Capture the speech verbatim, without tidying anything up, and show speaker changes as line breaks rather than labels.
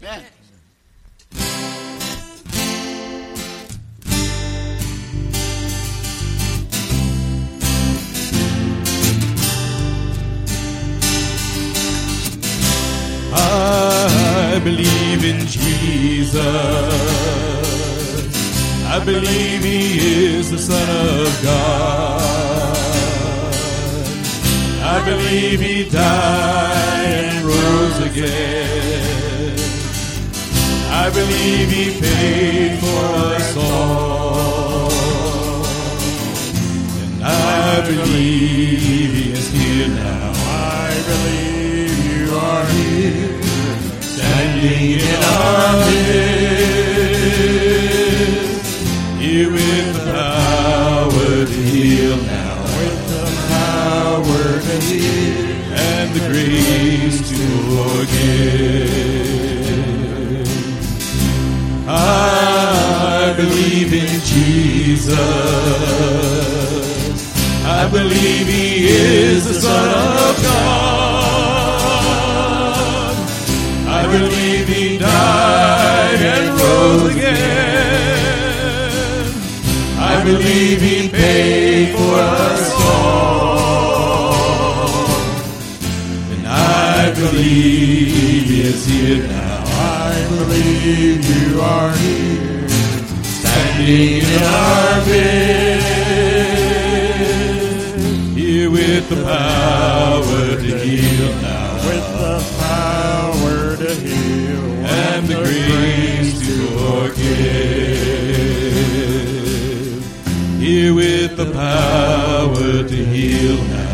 Amen.
I believe in Jesus. I believe He is the Son of God. I believe He died and rose again. I believe He paid for us all. And I believe He is here now.
I believe You are here,
standing in our midst, here with the power to heal now,
with the power to heal
and the grace to forgive. I believe in Jesus. I believe He is the Son of God. I believe He died and rose again. I believe He paid for us all. And I believe He is here now.
I believe You are here,
standing in our midst, here with the power to heal now,
with the power to heal
and the grace to forgive, here with the power to heal now,